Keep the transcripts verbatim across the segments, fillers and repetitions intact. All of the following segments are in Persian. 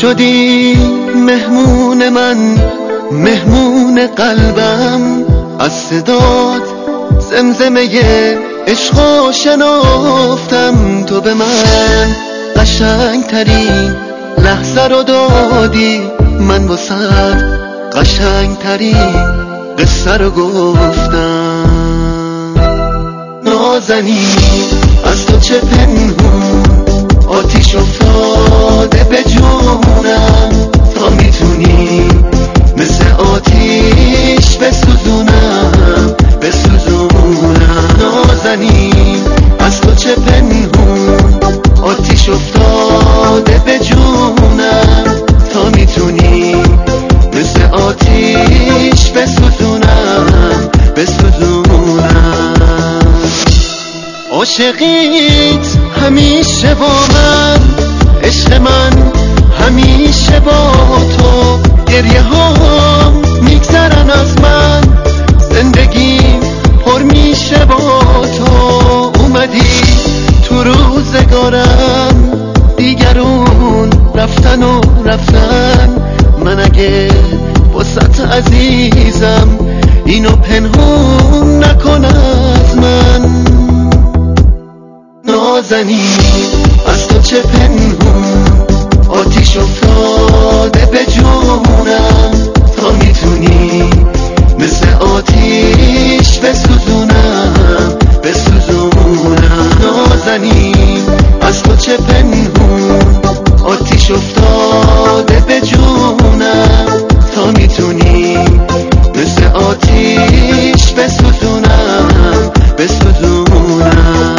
شدی مهمون من، مهمون قلبم. از صدات زمزمه عشقو شنافتم. تو به من قشنگ ترین لحظه رو دادی، من واسه قشنگ ترین قصه رو گفتم. نازنین از تو چه پنهون، آتیش افتاده به جونم. تا میتونی مثل آتیش بسوزونم بسوزونم. نازنین از تو چه پنهون، آتیش افتاده به جونم. تا میتونی مثل آتیش بسوزونم بسوزونم. عاشقیت همیشه با من، عشق من همیشه با تو. گریه هام میگذرن از من، زندگیم پر میشه با تو. اومدی تو روزگارم، دیگرون رفتن و رفتن. من اگه واسط عزیزم، اینو پنهون نکن از من. نازنین از تو چه پنهون، آتیش افتاده به جونم. تا میتونی مثل آتیش بسوزونم بسوزونم. نازنین از تو چه پنهون، آتیش افتاده به جونم. تا میتونی مثل آتیش بسوزونم بسوزونم.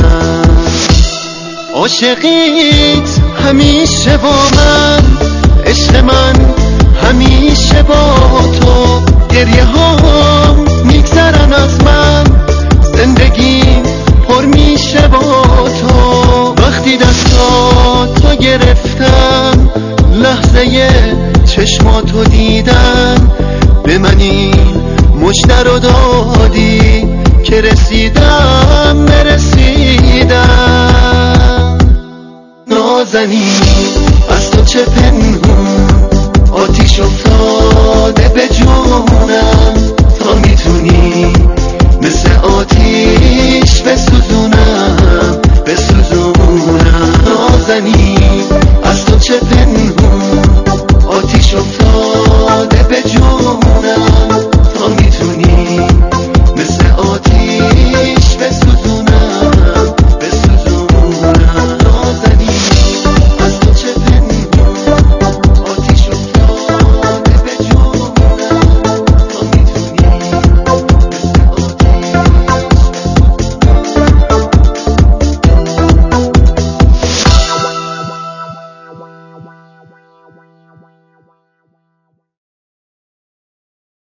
عاشقیت همیشه با من، عشق من همیشه با تو. گریه هام میگذرن از من، زندگیم پر میشه با تو. وقتی دستاتو گرفتم، لحظه چشماتو دیدم. به من این مژده رو دادی که رسیدم نرسیدم. نازنین از تو چه پنهون،